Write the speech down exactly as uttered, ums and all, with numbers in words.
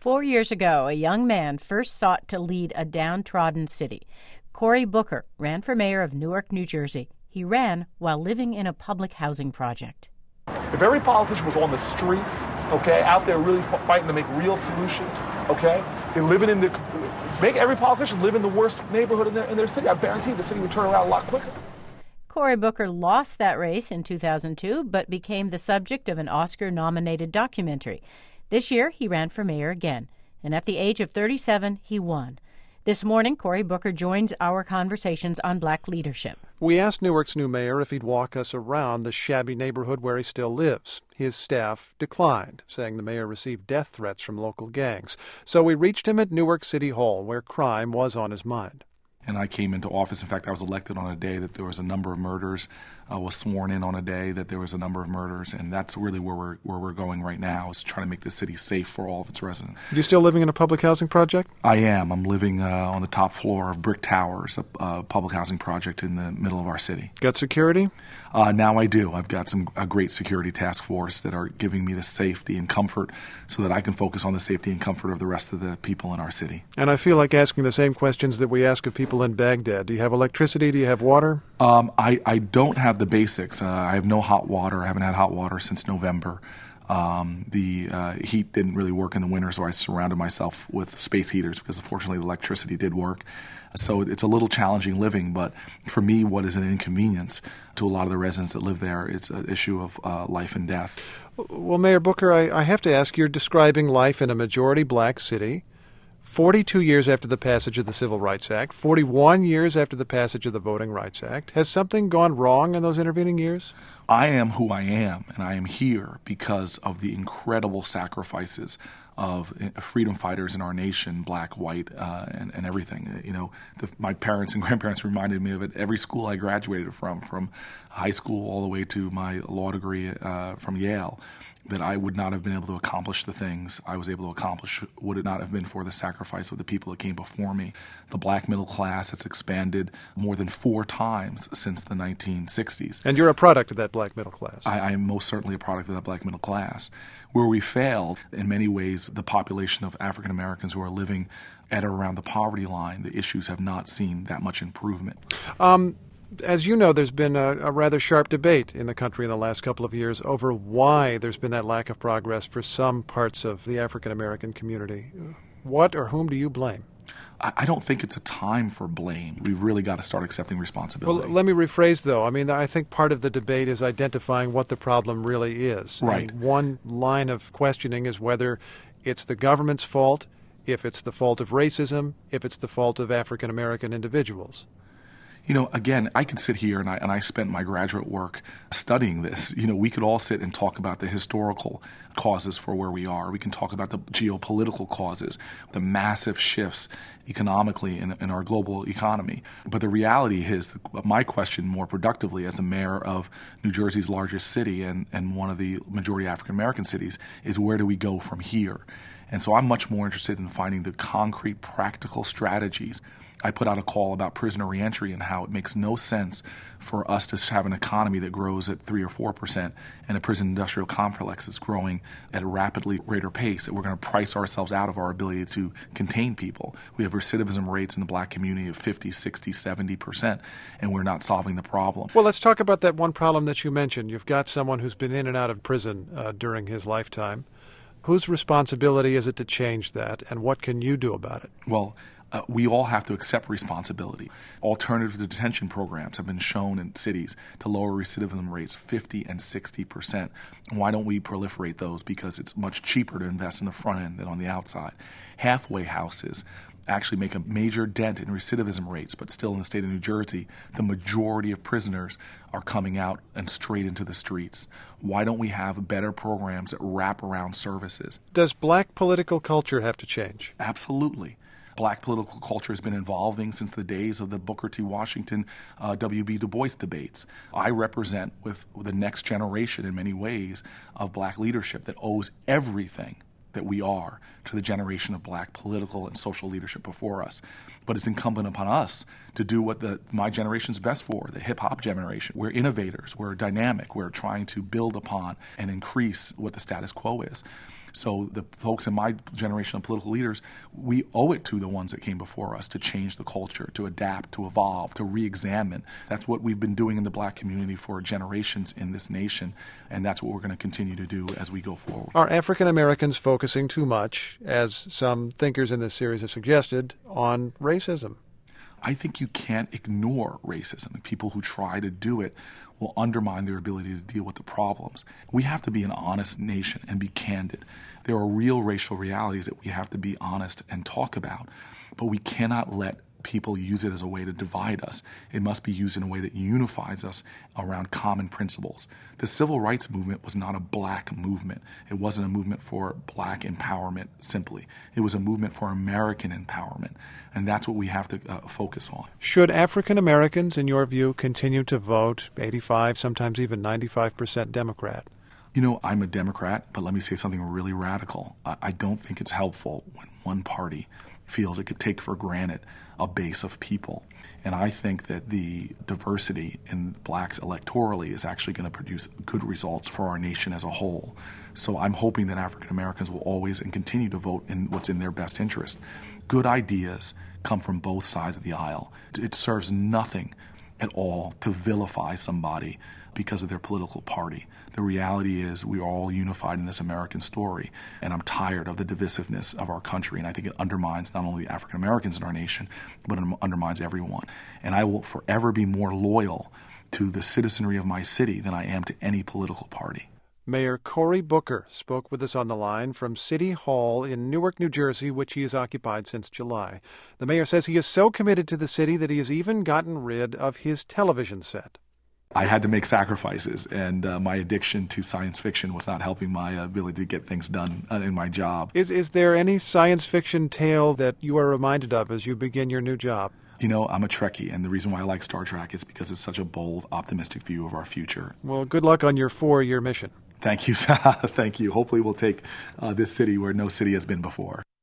Four years ago, a young man first sought to lead a downtrodden city. Cory Booker ran for mayor of Newark, New Jersey. He ran while living in a public housing project. If every politician was on the streets, okay, out there really fighting to make real solutions, okay, and living in the, make every politician live in the worst neighborhood in their, in their city, I guarantee the city would turn around a lot quicker. Cory Booker lost that race in two thousand two, but became the subject of an Oscar-nominated documentary. This year, he ran for mayor again, and at the age of thirty-seven, he won. This morning, Cory Booker joins our conversations on black leadership. We asked Newark's new mayor if he'd walk us around the shabby neighborhood where he still lives. His staff declined, saying the mayor received death threats from local gangs. So we reached him at Newark City Hall, where crime was on his mind. And I came into office. In fact, I was elected on a day that there was a number of murders. I was sworn in on a day that there was a number of murders, and that's really where we're where we're going right now, is trying to make the city safe for all of its residents. You still living in a public housing project? I am. I'm living uh, on the top floor of Brick Towers, a, a public housing project in the middle of our city. Got security? Uh, now I do. I've got some a great security task force that are giving me the safety and comfort so that I can focus on the safety and comfort of the rest of the people in our city. And I feel like asking the same questions that we ask of people in Baghdad. Do you have electricity? Do you have water? Um, I, I don't have the basics. Uh, I have no hot water. I haven't had hot water since November. Um, the uh, heat didn't really work in the winter, so I surrounded myself with space heaters because, fortunately, the electricity did work. So it's a little challenging living, but for me, what is an inconvenience to a lot of the residents that live there, it's an issue of uh, life and death. Well, Mayor Booker, I, I have to ask, you're describing life in a majority black city, forty-two years after the passage of the Civil Rights Act, forty-one years after the passage of the Voting Rights Act. Has something gone wrong in those intervening years? I am who I am, and I am here because of the incredible sacrifices of freedom fighters in our nation, black, white, uh, and, and everything. You know, the, my parents and grandparents reminded me of it every school I graduated from, from high school all the way to my law degree uh, from Yale, that I would not have been able to accomplish the things I was able to accomplish would it not have been for the sacrifice of the people that came before me. The black middle class has expanded more than four times since the nineteen sixties. And you're a product of that black middle class. I, I am most certainly a product of that black middle class. Where we failed, in many ways, the population of African Americans who are living at or around the poverty line, the issues have not seen that much improvement. Um, As you know, there's been a, a rather sharp debate in the country in the last couple of years over why there's been that lack of progress for some parts of the African American community. What or whom do you blame? I, I don't think it's a time for blame. We've really got to start accepting responsibility. Well, let me rephrase, though. I mean, I think part of the debate is identifying what the problem really is. Right. And one line of questioning is whether it's the government's fault, if it's the fault of racism, if it's the fault of African American individuals. You know, again, I could sit here and I and I spent my graduate work studying this. You know, we could all sit and talk about the historical causes for where we are. We can talk about the geopolitical causes, the massive shifts economically in, in our global economy. But the reality is, my question more productively as a mayor of New Jersey's largest city and, and one of the majority African American cities, is where do we go from here? And so I'm much more interested in finding the concrete, practical strategies. I put out a call about prisoner reentry and how it makes no sense for us to have an economy that grows at three or four percent and a prison industrial complex that's growing at a rapidly greater pace, that we're going to price ourselves out of our ability to contain people. We have recidivism rates in the black community of fifty, sixty, seventy percent, and we're not solving the problem. Well, let's talk about that one problem that you mentioned. You've got someone who's been in and out of prison uh, during his lifetime. Whose responsibility is it to change that, and what can you do about it? Well, Uh, we all have to accept responsibility. Alternative detention programs have been shown in cities to lower recidivism rates fifty and sixty percent. Why don't we proliferate those? Because it's much cheaper to invest in the front end than on the outside. Halfway houses actually make a major dent in recidivism rates, but still in the state of New Jersey, the majority of prisoners are coming out and straight into the streets. Why don't we have better programs that wrap around services? Does black political culture have to change? Absolutely. Black political culture has been evolving since the days of the Booker T. Washington, uh, W B. Du Bois debates. I represent with, with the next generation in many ways of black leadership that owes everything that we are to the generation of black political and social leadership before us. But it's incumbent upon us to do what the my generation's best for, the hip-hop generation. We're innovators. We're dynamic. We're trying to build upon and increase what the status quo is. So the folks in my generation of political leaders, we owe it to the ones that came before us to change the culture, to adapt, to evolve, to re-examine. That's what we've been doing in the black community for generations in this nation, and that's what we're going to continue to do as we go forward. Are African Americans focusing too much, as some thinkers in this series have suggested, on racism? I think you can't ignore racism. The people who try to do it will undermine their ability to deal with the problems. We have to be an honest nation and be candid. There are real racial realities that we have to be honest and talk about, but we cannot let people use it as a way to divide us. It must be used in a way that unifies us around common principles. The civil rights movement was not a black movement. It wasn't a movement for black empowerment simply. It was a movement for American empowerment, and that's what we have to uh, focus on. Should African Americans, in your view, continue to vote eighty-five, sometimes even ninety-five percent Democrat? You know, I'm a Democrat, but let me say something really radical. I, I don't think it's helpful when one party feels it could take for granted a base of people. And I think that the diversity in blacks electorally is actually going to produce good results for our nation as a whole. So I'm hoping that African Americans will always and continue to vote in what's in their best interest. Good ideas come from both sides of the aisle. It serves nothing at all to vilify somebody because of their political party. The reality is we are all unified in this American story, and I'm tired of the divisiveness of our country, and I think it undermines not only African Americans in our nation, but it undermines everyone. And I will forever be more loyal to the citizenry of my city than I am to any political party. Mayor Cory Booker spoke with us on the line from City Hall in Newark, New Jersey, which he has occupied since July. The mayor says he is so committed to the city that he has even gotten rid of his television set. I had to make sacrifices, and uh, my addiction to science fiction was not helping my ability to get things done uh, in my job. Is is there any science fiction tale that you are reminded of as you begin your new job? You know, I'm a Trekkie, and the reason why I like Star Trek is because it's such a bold, optimistic view of our future. Well, good luck on your four-year mission. Thank you. Thank you. Hopefully we'll take uh, this city where no city has been before.